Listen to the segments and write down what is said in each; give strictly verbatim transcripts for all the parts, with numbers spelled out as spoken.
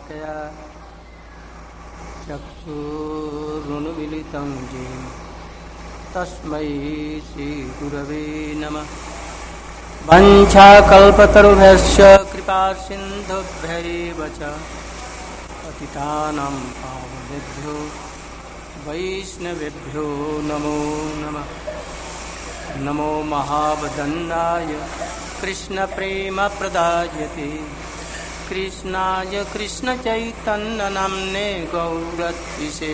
तया चक्षुरुन्मीलितं येन तस्मै श्रीगुरवे नमः। वंशाकल्पतरुभ्यश्च कृपासिन्धुभ्यैव च पतितानां पावनेभ्यो वैष्णवेभ्यो नमो नमः। नमो महावदन्नाय कृष्णप्रेमप्रदायते कृष्णाय कृष्णचैतन्यनाम्ने गौरत्विषे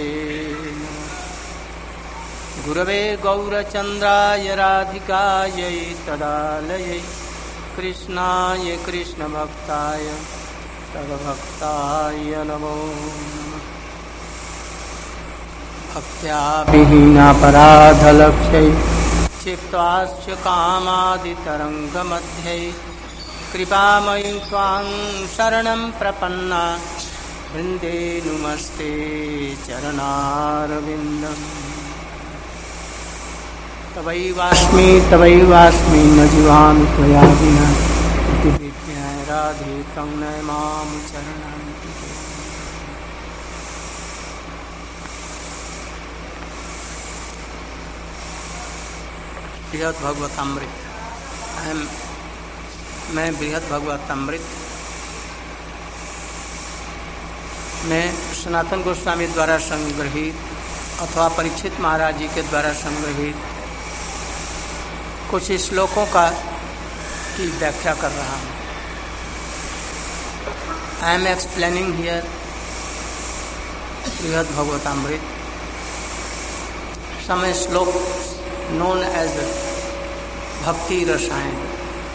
गुरवे गौरचन्द्राय राधिकायै तदालयै कृष्णाय कृष्णभक्ताय तद्भक्ताय नमो नमः। भक्त्या विहीनापराधलक्ष्यै क्षिप्त्वाश्च कामादितरङ्गमध्ये कृपामयी त्वां शरणं प्रपन्ना वृन्दे नुमस्ते चरणारविन्दम्। तवैवास्मि तवैवास्मि न जीवामि त्वया विना इति विज्ञाय राधे तं नय मां चरणान्तिके। बृहद भगवतामृत मैं बृहद भगवतामृत में सनातन गोस्वामी द्वारा संग्रहित अथवा परीक्षित महाराज जी के द्वारा संग्रहित कुछ श्लोकों का की व्याख्या कर रहा हूँ। आई एम एक्सप्लेनिंग हियर बृहद भगवतामृत सम श्लोक known as Bhakti Rasayana.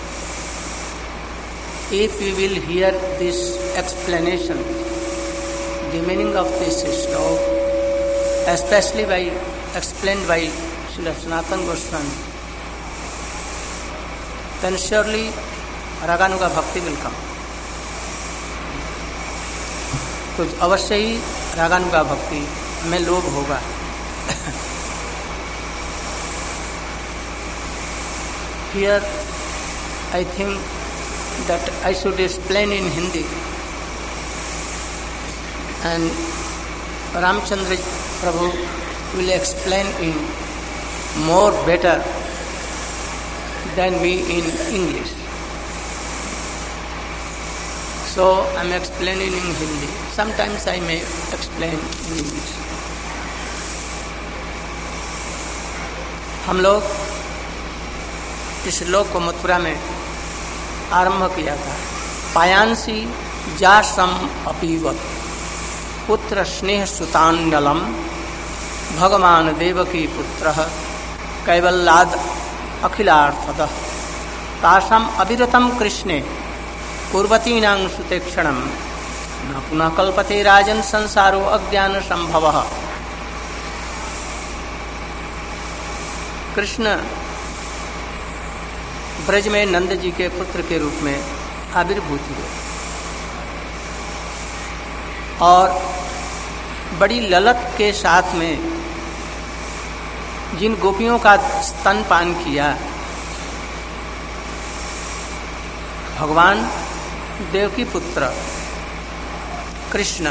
If we will hear this explanation, the meaning of this slok, especially by explained by Srila Sanatana Goswami, then surely Raganuga Bhakti will come. तो अवश्य ही रागानुगा भक्ति में लोभ होगा। Here, I think that I should explain in Hindi, and Ramchandra Prabhu will explain in more better than me in English. So, I am explaining in Hindi. Sometimes I may explain in English. हम लोग इस श्लोक को मथुरा में आरंभ किया था। पायांसी जासम अपीवत पुत्र स्नेह सुतांडलम भगवान देवकी पुत्र कैवल्लाद अखिलार्थतः तासाम अविरतम कृष्णे पूर्वतीनां सुतेक्षणम न पुनः कल्पते राजन संसारो अज्ञान संभवः। कृष्ण ब्रज में नंद जी के पुत्र के रूप में आविर्भूत हुए और बड़ी ललत के साथ में जिन गोपियों का स्तनपान किया, भगवान देवकी पुत्र कृष्ण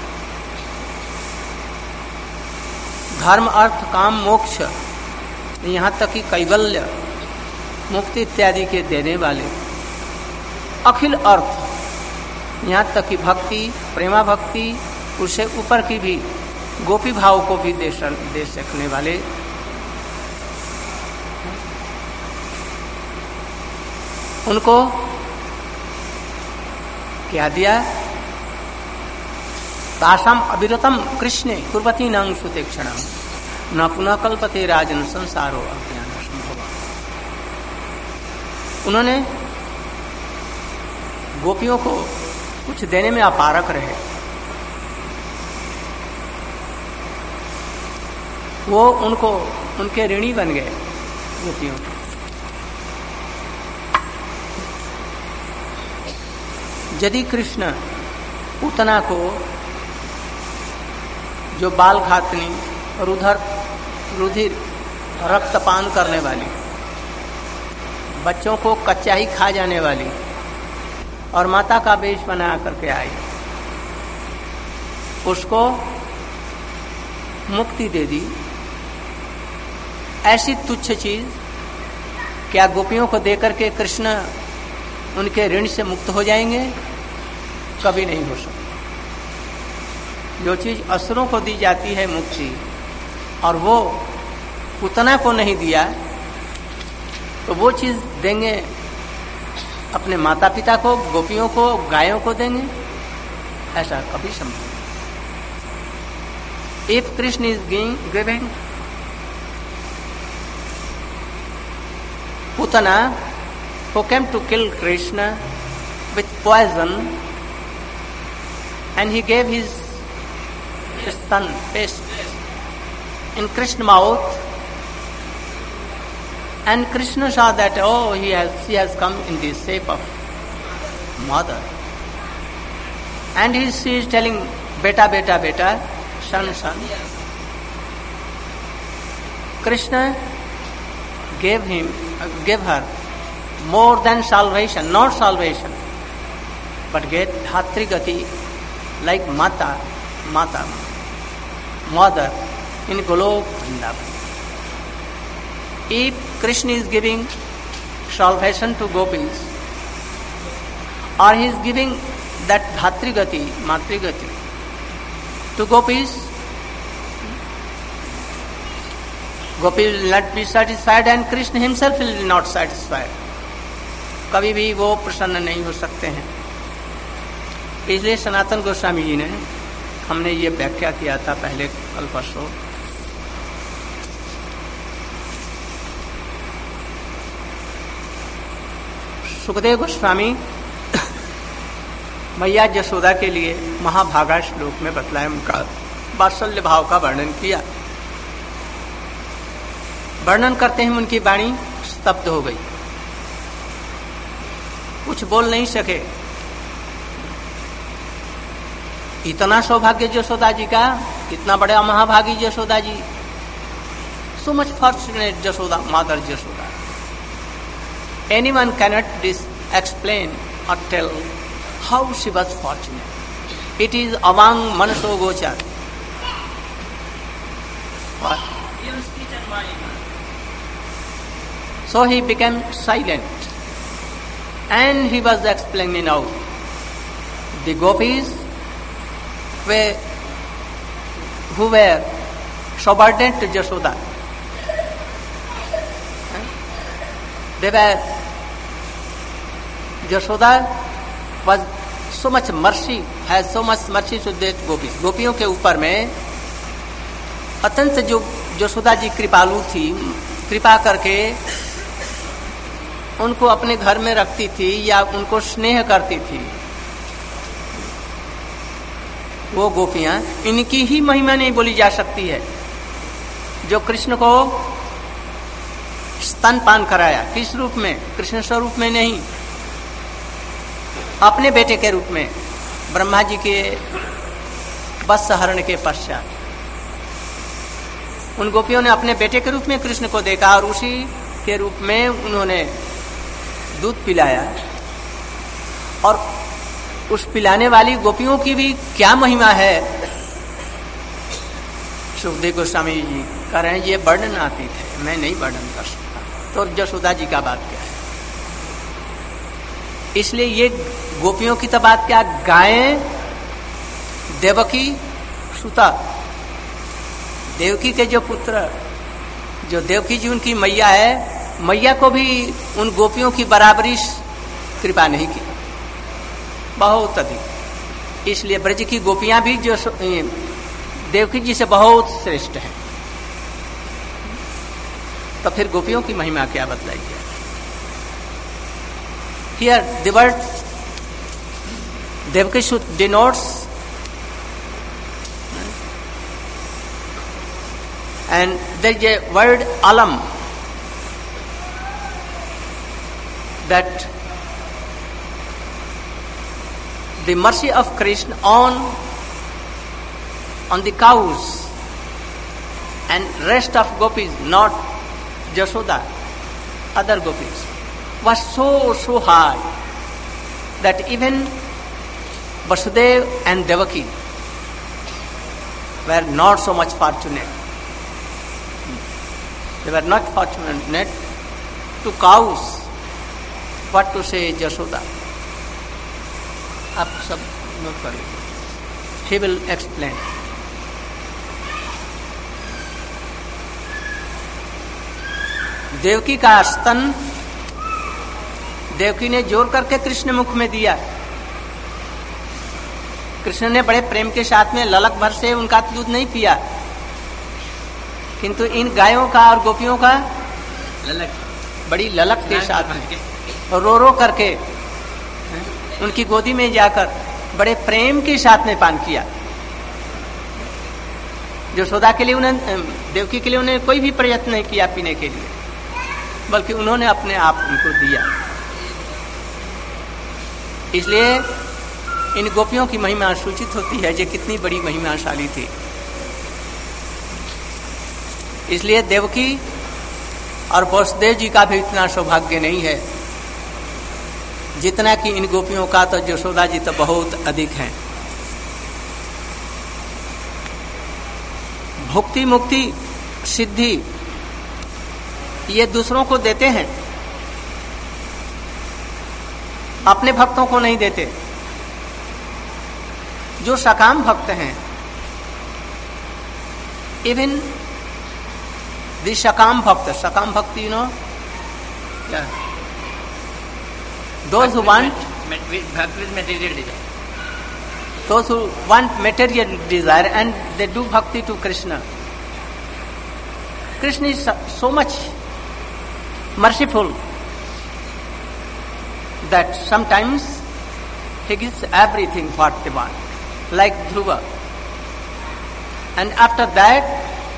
धर्म अर्थ काम मोक्ष यहाँ तक कि कैवल्य मुक्ति इत्यादि के देने वाले अखिल अर्थ यहाँ तक कि भक्ति प्रेमा भक्ति उससे ऊपर की भी गोपी भाव को भी दे, दे सकने वाले उनको क्या दिया? तासाम अविरतम कृष्णे कुर्वती नंग सुतेक्षणम न पुनः कल्पते राजन संसारो अज्ञान संभव। उन्होंने गोपियों को कुछ देने में अपारक रहे। वो उनको उनके ऋणी बन गए गोपियों के। यदि कृष्ण पूतना को जो बाल घातनी और उधर रुधिर रक्तपान करने वाली, बच्चों को कच्चा ही खा जाने वाली और माता का वेश बना करके आई, उसको मुक्ति दे दी। ऐसी तुच्छ चीज क्या गोपियों को देकर के कृष्ण उनके ऋण से मुक्त हो जाएंगे? कभी नहीं हो सकता। जो चीज असुरों को दी जाती है मुक्ति, और वो पूतना को नहीं दिया, तो वो चीज देंगे अपने माता पिता को, गोपियों को, गायों को देंगे? ऐसा कभी संभव नहीं। If Krishna is giving Putana who came to kill Krishna with poison, and he gave his, his son paste in Krishna's mouth, and Krishna saw that, oh, he has she has come in the shape of mother, and he, she is telling, beta, beta, beta, son, son. Krishna gave him, uh, gave her more than salvation, not salvation, but get Dhatri Gati, like Mata, Mata, mother in Golok Vrindavan. If Krishna is giving salvation to gopis, or he is giving that Dhatri Gati, Matri Gati to gopis, gopi will not be satisfied, and Krishna himself will not satisfied. कभी भी वो प्रसन्न नहीं हो सकते हैं। इसलिए सनातन गोस्वामी जी ने, हमने ये व्याख्या किया था पहले कल परसों, सुखदेव गोस्वामी मैया यशोदा के लिए महाभागा श्लोक में बतलाया, उनका वात्सल्य भाव का वर्णन किया। वर्णन करते हैं उनकी वाणी स्तब्ध हो गई, कुछ बोल नहीं सके। इतना सौभाग्य यशोदा जी का, इतना बड़ा महाभागी Yashoda ji, so much fortunate Yashoda, mother Yashoda. Anyone cannot dis- explain or tell how she was fortunate. It is avang manaso gochar. What? So he became silent, and he was explaining now. The gopis were, who were subordinate to Yashoda, they were, Yashoda was so much mercy, has so much mercy to that gopis. गोपियों के ऊपर में अत्यंत जो यशोदा जी कृपालु थी, कृपा करके उनको अपने घर में रखती थी या उनको स्नेह करती थी। वो गोपियां, इनकी ही महिमा नहीं बोली जा सकती है। जो कृष्ण को स्तनपान कराया, किस रूप में? कृष्ण स्वरूप में नहीं, अपने बेटे के रूप में, ब्रह्मा जी के वत्स हरण के पश्चात उन गोपियों ने अपने बेटे के रूप में कृष्ण को देखा, और उसी के रूप में उन्होंने दूध पिलाया। और उस पिलाने वाली गोपियों की भी क्या महिमा है, सुखदेव गोस्वामी जी कह रहे हैं ये वर्णनातीत है, मैं नहीं वर्णन कर सकता। तो यशोदा जी का बात क्या है? इसलिए ये गोपियों की तो बात क्या, गायें, देवकी सुता, देवकी के जो पुत्र, जो देवकी जी उनकी मैया है, मैया को भी उन गोपियों की बराबरी कृपा नहीं की, बहुत अधिक। इसलिए ब्रज की गोपियां भी जो देवकी जी से बहुत श्रेष्ठ हैं। तो फिर गोपियों की महिमा क्या बतलाई गई? Here the word Devaki denotes and there is a word alam, that the mercy of Krishna on on the cows and rest of gopis, not Yashoda, other gopis, was so so high that even Vasudev and Devaki were not so much fortunate. They were not fortunate to cows. What to say Jashoda? आप सब note कर लीजिए. He will explain. Devaki का स्तन देवकी ने जोर करके कृष्ण मुख में दिया. कृष्ण ने बड़े प्रेम के साथ में ललक भर से उनका दूध नहीं पिया, किंतु इन गायों का और गोपियों का ललक बड़ी ललक के साथ में रो रो करके उनकी गोदी में जाकर बड़े प्रेम के साथ में पान किया. यशोदा के लिए उन्हें देवकी के लिए उन्हें कोई भी प्रयत्न नहीं किया पीने के लिए, बल्कि उन्होंने अपने आप उनको दिया. इसलिए इन गोपियों की महिमा सूचित होती है जो कितनी बड़ी महिमाशाली थी. इसलिए देवकी और वसुदेव जी का भी इतना सौभाग्य नहीं है जितना कि इन गोपियों का. तो यशोदा जी तो बहुत अधिक हैं. भुक्ति मुक्ति सिद्धि ये दूसरों को देते हैं, अपने भक्तों को नहीं देते. जो सकाम भक्त हैं, इवन दी सकाम भक्त, सकाम भक्ति you know, those who want bhakti with material desire, those who want material desire and they do bhakti to Krishna. Krishna is so much merciful that sometimes he gives everything what they want, like Dhruva. And after that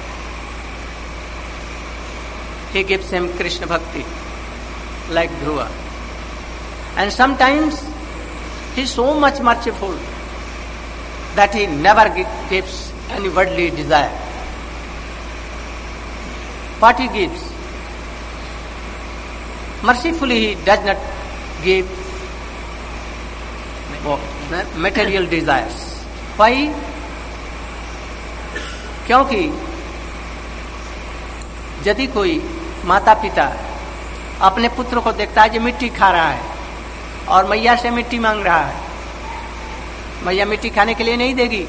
he gives him Krishna bhakti like Dhruva. And sometimes he is so much merciful that he never gives any worldly desire. What he gives, mercifully he does not give material desires. Why? क्योंकि यदि कोई माता पिता अपने पुत्र को देखता है जो मिट्टी खा रहा है और मैया से मिट्टी मांग रहा है, मैया मिट्टी खाने के लिए नहीं देगी,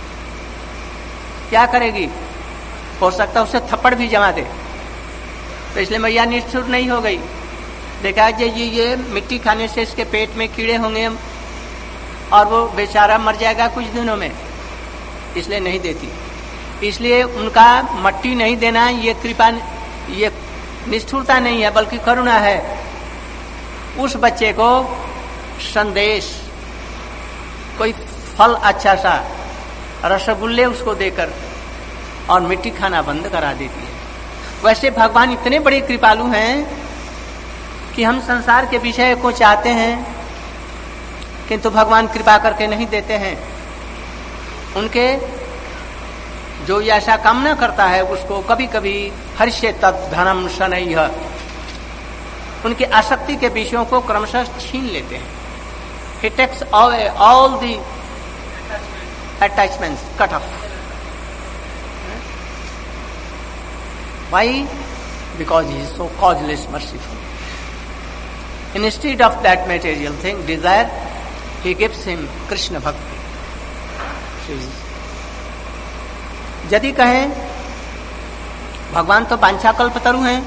क्या करेगी? हो सकता है उसे थप्पड़ भी जमा दे. तो इसलिए मैया निष्ठुर नहीं हो गई. देखा जे ये ये मिट्टी खाने से इसके पेट में कीड़े होंगे और वो बेचारा मर जाएगा कुछ दिनों में, इसलिए नहीं देती. इसलिए उनका मट्टी नहीं देना ये कृपा, ये निष्ठुरता नहीं है बल्कि करुणा है. उस बच्चे को संदेश, कोई फल अच्छा सा, रसगुल्ले उसको देकर और मिट्टी खाना बंद करा देती है. वैसे भगवान इतने बड़े कृपालु हैं कि हम संसार के विषय को चाहते हैं किंतु भगवान कृपा करके नहीं देते हैं. उनके जो ऐसा कामना करता है उसको कभी कभी हर्षे तत् धनम शनैः, उनकी आसक्ति के विषयों को क्रमशः छीन लेते हैं. He takes away all the attachments, cut off. Why? Because he is so causeless, merciful. Instead of that material thing, desire, he gives him Krishna bhakti. यदि कहें भगवान तो वांछा कल्पतरु हैं,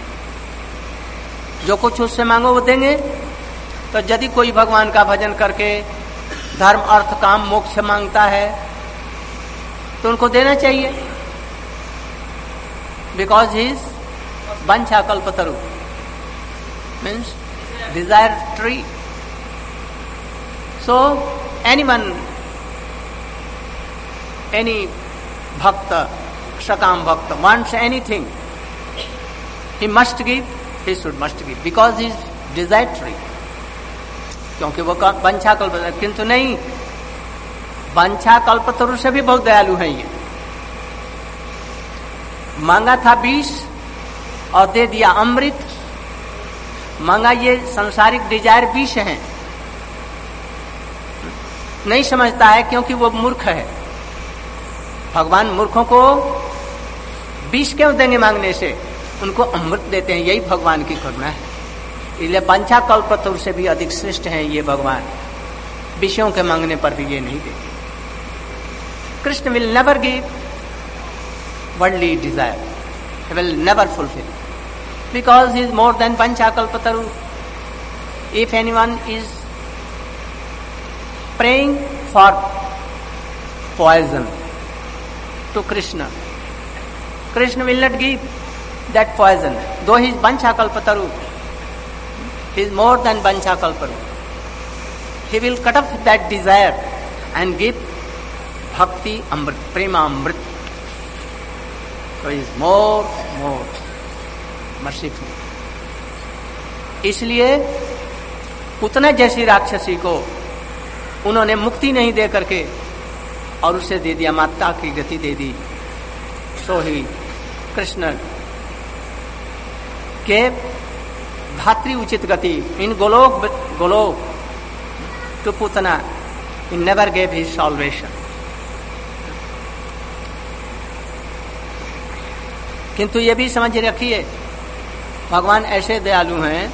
जो कुछ उससे मांगो वो देंगे, तो यदि कोई भगवान का भजन करके धर्म अर्थ काम मोक्ष मांगता है तो उनको देना चाहिए. बिकॉज ही इज वांछा कल्पतरु means desire tree. So anyone, any भक्त, सकाम भक्त wants anything, he must give, he should must give because he is desiratory, क्योंकि वो वांछा कल्पतरु. किंतु नहीं, वांछा कल्पतरु से भी बहुत दयालु है. ये मांगा था विष और दे दिया अमृत. मांगा ये संसारिक डिजायर विष है, नहीं समझता है क्योंकि वो मूर्ख है. भगवान मूर्खों को विष क्यों देंगे मांगने से, उनको अमृत देते हैं, यही भगवान की करुणा है। इसलिए पंचा कल्पतरु से भी अधिक श्रेष्ठ हैं ये भगवान, विषयों के मांगने पर भी ये नहीं देते। Krishna will never give worldly desire, he will never fulfill, because he is more than pancha kalpataru. If anyone is praying for poison to Krishna, Krishna will not give that poison, though he is pancha kalpataru, he is more than pancha kalpataru. He will cut off that desire and give bhakti amrit, prema amrit. So he is more more merciful. इसलिए उतना जैसी राक्षसी को उन्होंने मुक्ति नहीं दे करके और उसे दे दिया, माता की गति दे दी। सो ही कृष्ण के भातृ उचित गति in Golok Golok to Putana, he never gave his salvation. किंतु ये भी समझ रखिए, भगवान ऐसे दयालु हैं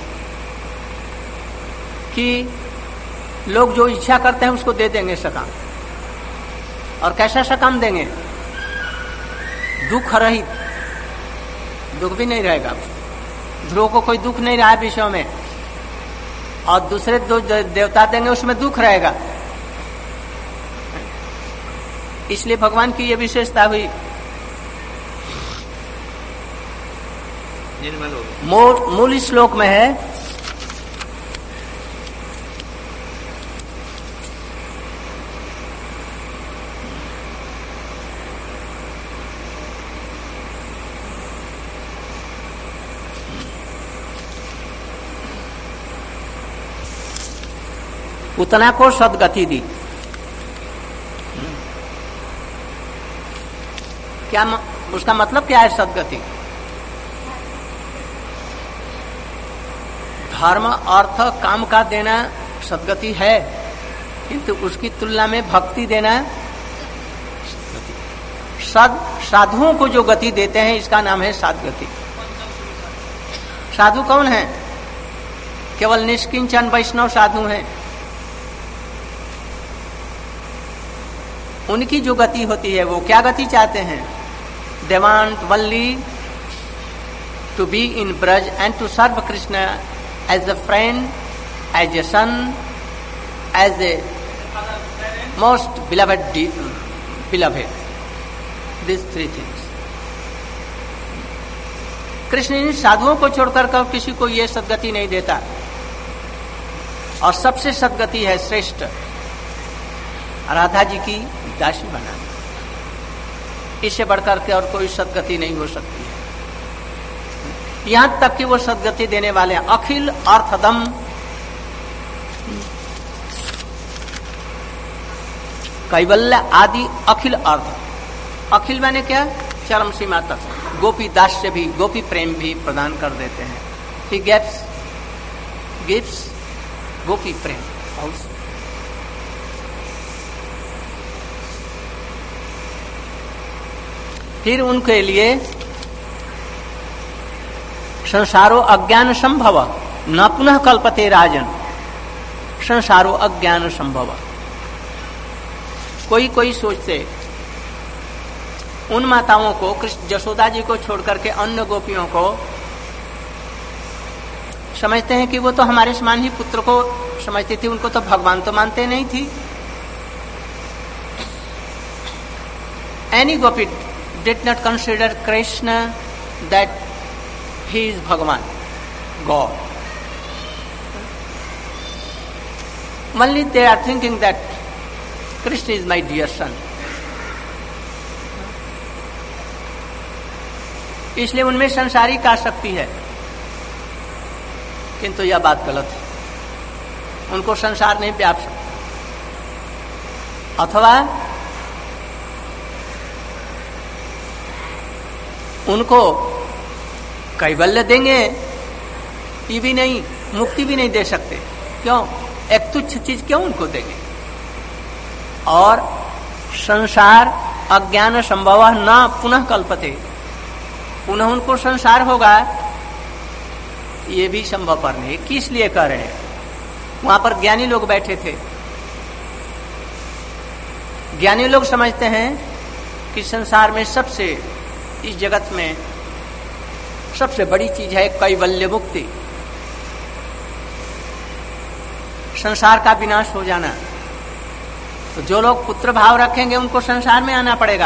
कि लोग जो इच्छा करते हैं उसको दे देंगे सकाम। और कैसा सकाम देंगे? दुख रहित, दुख भी नहीं रहेगा। ध्रुव को कोई दुख नहीं रहा है विषयों में, और दूसरे दो देवता देंगे उसमें दुख रहेगा। इसलिए भगवान की ये विशेषता हुई। मूल श्लोक में है, उतना को सदगति दी। क्या उसका मतलब क्या है सदगति? धर्म अर्थ काम का देना सदगति है, किंतु उसकी तुलना में भक्ति देना सद साधुओं को जो गति देते हैं इसका नाम है सदगति। साधु कौन है? केवल निष्किंचन वैष्णव साधु हैं। उनकी जो गति होती है वो क्या गति चाहते हैं? They want only to be in Braj and to serve Krishna as a friend, as a son, as a most beloved beloved. These three things. Krishna इन साधुओं को छोड़कर कर किसी को ये सदगति नहीं देता, और सबसे सदगति है श्रेष्ठ राधा जी की दासी बनाना। इससे बढ़कर के और कोई सदगति नहीं हो सकती है। यहां तक कि वो सदगति देने वाले अखिल अर्थदम, कैवल्य आदि अखिल अर्थ। अखिल माने क्या? चरम सीमा तक गोपी दास से भी गोपी प्रेम भी प्रदान कर देते हैं। He gives gives gopi prem also. फिर उनके लिए संसारो अज्ञान संभव न पुनः कल्पते राजन। संसारो अज्ञान संभव, कोई कोई सोचते उन माताओं को, कृष्ण यशोदा जी को छोड़कर के अन्य गोपियों को समझते हैं कि वो तो हमारे समान ही पुत्र को समझती थी, उनको तो भगवान तो मानते नहीं थी। Any gopi did not consider Krishna that he is Bhagavan, God. Only they are thinking that Krishna is my dear son. इसलिए उनमें संसारी का शक्ति है, किंतु यह बात गलत है। उनको संसार नहीं व्याप सकता। अथवा उनको कैवल्य देंगे ये भी नहीं, मुक्ति भी नहीं दे सकते। क्यों? एक तुच्छ चीज क्यों उनको देंगे? और संसार अज्ञान संभव न पुनः कल्पते, पुनः उनको संसार होगा ये भी संभव पर नहीं। किस लिए कह रहे हैं? वहां पर ज्ञानी लोग बैठे थे। ज्ञानी लोग समझते हैं कि संसार में सबसे, इस जगत में सबसे बड़ी चीज है कैवल्य मुक्ति, संसार का विनाश हो जाना। तो जो लोग पुत्र भाव रखेंगे उनको संसार में आना पड़ेगा।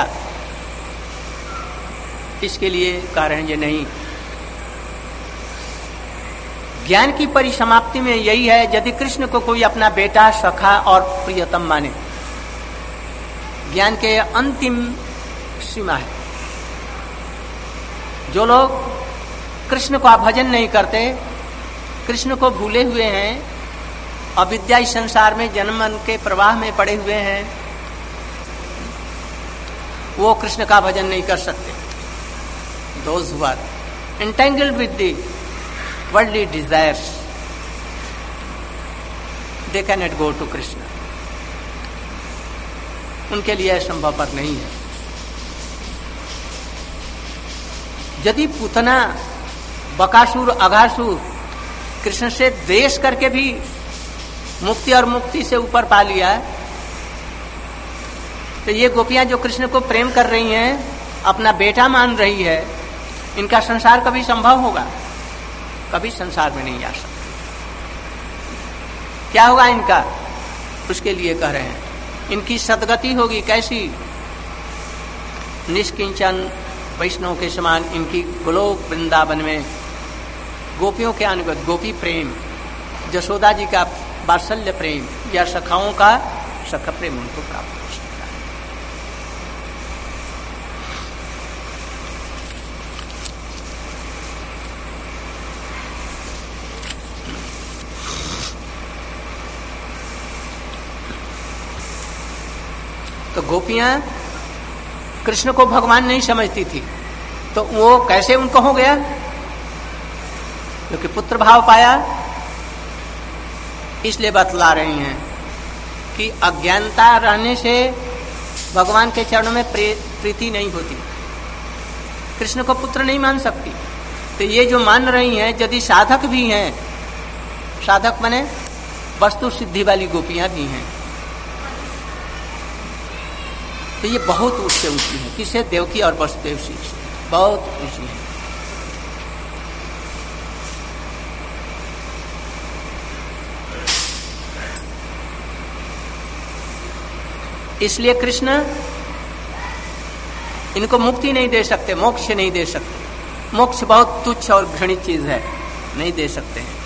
इसके लिए कारण ये नहीं, ज्ञान की परिसमाप्ति में यही है यदि कृष्ण को कोई अपना बेटा, सखा और प्रियतम माने। ज्ञान के अंतिम सीमा है। जो लोग कृष्ण का भजन नहीं करते, कृष्ण को भूले हुए हैं, अविद्या इस संसार में जन्म मन के प्रवाह में पड़े हुए हैं, वो कृष्ण का भजन नहीं कर सकते। Those who are entangled with the worldly desires, they cannot go to Krishna. उनके लिए संभव पर नहीं है। यदि पूतना, बकासुर, अघासुर कृष्ण से द्वेष करके भी मुक्ति और मुक्ति से ऊपर पा लिया, तो ये गोपियां जो कृष्ण को प्रेम कर रही हैं, अपना बेटा मान रही है, इनका संसार कभी संभव होगा? कभी संसार में नहीं आ सकते। क्या होगा इनका? उसके लिए कह रहे हैं इनकी सदगति होगी। कैसी? निष्किंचन वैष्णव के समान इनकी गोलोक वृंदावन में गोपियों के अनुगत गोपी प्रेम, यशोदा जी का वात्सल्य प्रेम या सखाओं का सख प्रेम उनको प्राप्त हो सकता है। तो गोपियां कृष्ण को भगवान नहीं समझती थी, तो वो कैसे उनको हो गया? क्योंकि पुत्र भाव पाया। इसलिए बतला रही हैं कि अज्ञानता रहने से भगवान के चरणों में प्रीति नहीं होती, कृष्ण को पुत्र नहीं मान सकती। तो ये जो मान रही हैं, यदि साधक भी हैं, साधक बने वस्तु सिद्धि वाली गोपियां भी हैं, तो ये बहुत उससे ऊंची है। किससे? देवकी और वसुदेव से बहुत ऊंची है। इसलिए कृष्ण इनको मुक्ति नहीं दे सकते, मोक्ष नहीं दे सकते। मोक्ष बहुत तुच्छ और घृणित चीज है, नहीं दे सकते हैं।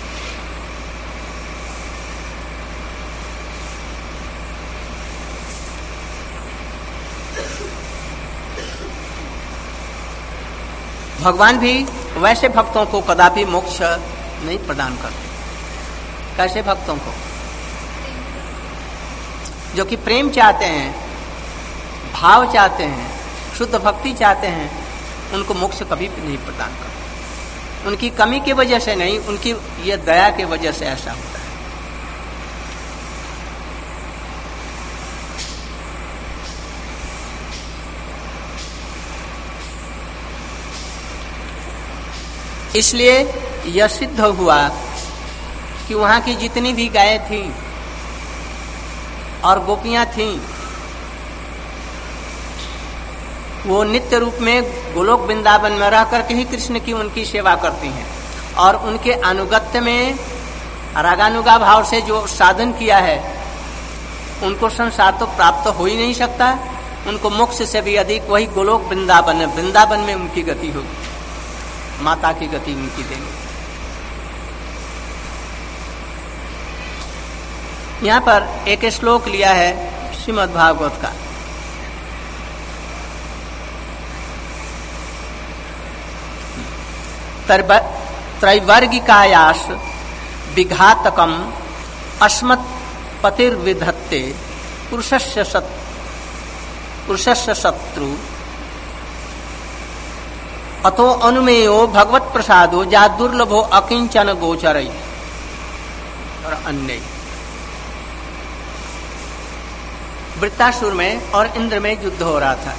भगवान भी वैसे भक्तों को कदापि मोक्ष नहीं प्रदान करते। कैसे भक्तों को? जो कि प्रेम चाहते हैं, भाव चाहते हैं, शुद्ध भक्ति चाहते हैं, उनको मोक्ष कभी नहीं प्रदान करते। उनकी कमी की वजह से नहीं, उनकी ये दया की वजह से ऐसा होता है। इसलिए यह सिद्ध हुआ कि वहां की जितनी भी गायें थीं और गोपियां थीं, वो नित्य रूप में गोलोक वृंदावन में रह करके ही कृष्ण की उनकी सेवा करती हैं। और उनके अनुगत्य में रागानुगा भाव से जो साधन किया है, उनको संसार तो प्राप्त हो ही नहीं सकता। उनको मोक्ष से भी अधिक वही गोलोक वृंदावन है, वृंदावन में उनकी गति होगी, माता की गति उनकी देंगे। यहाँ पर एक श्लोक लिया है श्रीमद् भागवत का। त्रैवर्गिकायास विघातकम अस्मत् पतिर्विधत्ते पुरुषस्य सत् पुरुषस्य शत्रु अतो अनुमेयो भगवत प्रसादो जा दुर्लभो अकिंचन गोचरई और अन्य। वृत्रासुर में और इंद्र में युद्ध हो रहा था।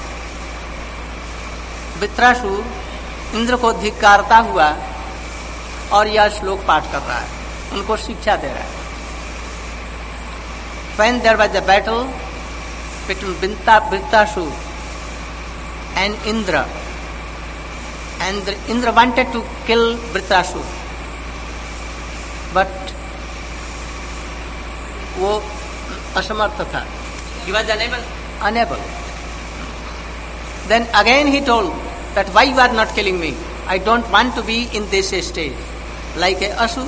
वृत्रासुर इंद्र को धिक्कारता हुआ और यह श्लोक पाठ कर रहा है, उनको शिक्षा दे रहा है। When there was a battle between Vritrasur and Indra, and Indra wanted to kill Vritrasur, but वो असमर्थ था। He was unable. Unable. Then again he told that why you are not killing me? I don't want to be in this state like a asur.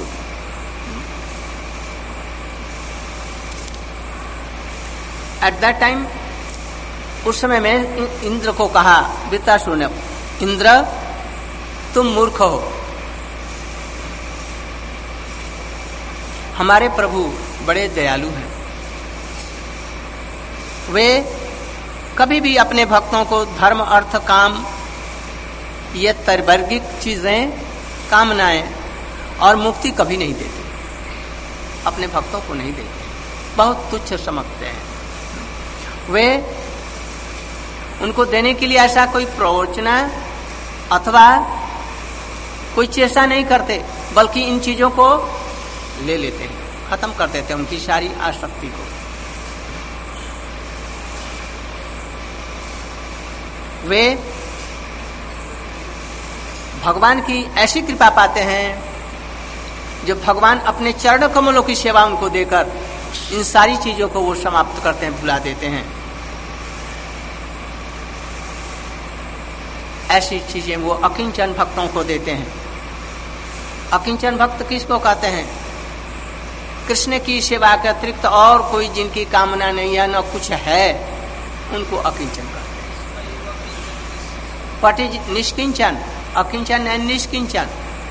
At that time, उस समय में इंद्र को कहा वृत्रासुर ने, इंद्र तुम मूर्ख हो, हमारे प्रभु बड़े दयालु हैं, वे कभी भी अपने भक्तों को धर्म अर्थ काम ये त्रैवर्गिक चीजें कामनाएं और मुक्ति कभी नहीं देते, अपने भक्तों को नहीं देते, बहुत तुच्छ समझते हैं। वे उनको देने के लिए ऐसा कोई प्रवचना अथवा कोई चेष्टा नहीं करते, बल्कि इन चीजों को ले लेते हैं, खत्म कर देते हैं उनकी सारी आसक्ति को। वे भगवान की ऐसी कृपा पाते हैं जो भगवान अपने चरण कमलों की सेवा उनको देकर इन सारी चीजों को वो समाप्त करते हैं, भुला देते हैं। ऐसी चीजें वो अकिंचन भक्तों को देते हैं। अकिंचन भक्त किसको कहते हैं? कृष्ण की सेवा के अतिरिक्त और कोई जिनकी कामना नहीं है, न कुछ है, उनको अकिंचन कहते हैं। What is nishkinchan? Akinchan and निष्किंचन,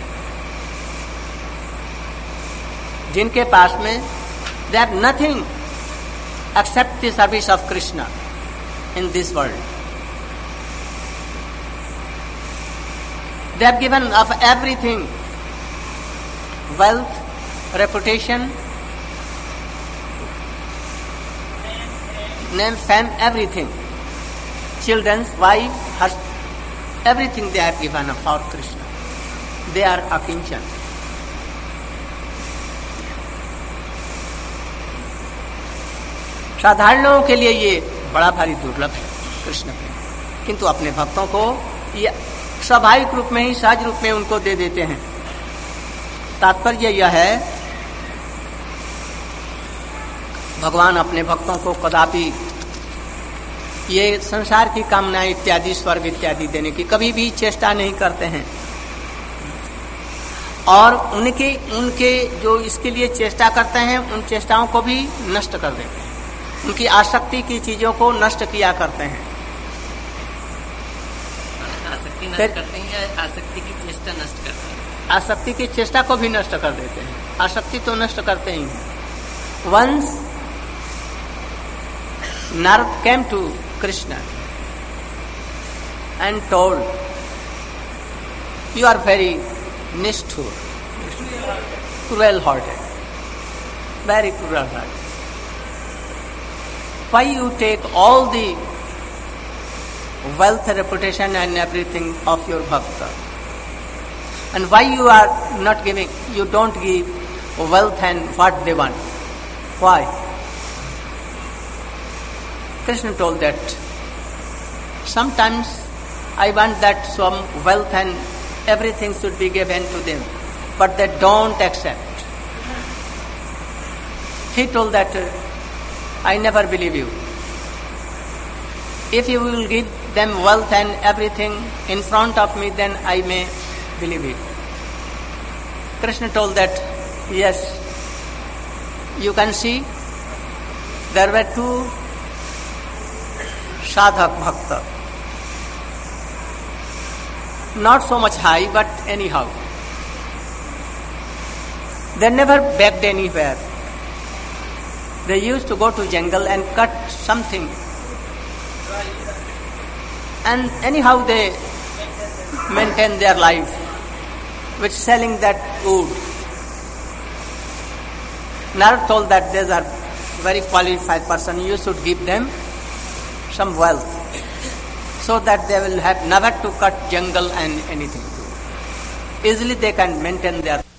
जिनके पास में they have nothing except the service of Krishna in this world. They have given of everything, wealth, reputation, name, fame, everything, children's, wife, husband, everything they have given for Krishna. They are akinchan. साधारण लोगों के लिए ये बड़ा भारी दुर्लभ है कृष्ण प्रेम, किंतु अपने भक्तों को ये स्वाभाविक रूप में ही, सहज रूप में उनको दे देते हैं। तात्पर्य यह है, भगवान अपने भक्तों को कदापि ये संसार की कामनाएं इत्यादि, स्वर्ग इत्यादि देने की कभी भी चेष्टा नहीं करते हैं, और उनके उनके जो इसके लिए चेष्टा करते हैं उन चेष्टाओं को भी नष्ट कर देते हैं, उनकी आसक्ति की चीजों को नष्ट किया करते हैं। आसक्ति नष्ट करते हैं या आसक्ति की चेष्टा नष्ट करते हैं? आसक्ति की चेष्टा को भी नष्ट कर देते हैं, आसक्ति तो नष्ट करते ही हैं। Once Narad came to Krishna and told, you are very निष्ठुर, cruel hearted, very cruel hearted. Why you take all the wealth, reputation and everything of your bhakta? And why you are not giving, you don't give wealth and what they want? Why? Krishna told that sometimes I want that some wealth and everything should be given to them, but they don't accept. He told that uh, I never believe you. If you will give them wealth and everything in front of me, then I may believe it. Krishna told that, yes, you can see there were two sadhak bhakta, not so much high, but anyhow. They never begged anywhere. They used to go to jungle and cut something, and anyhow they maintain their life with selling that wood. Narad told that these are very qualified person, you should give them some wealth, so that they will have never to cut jungle and anything. Easily they can maintain their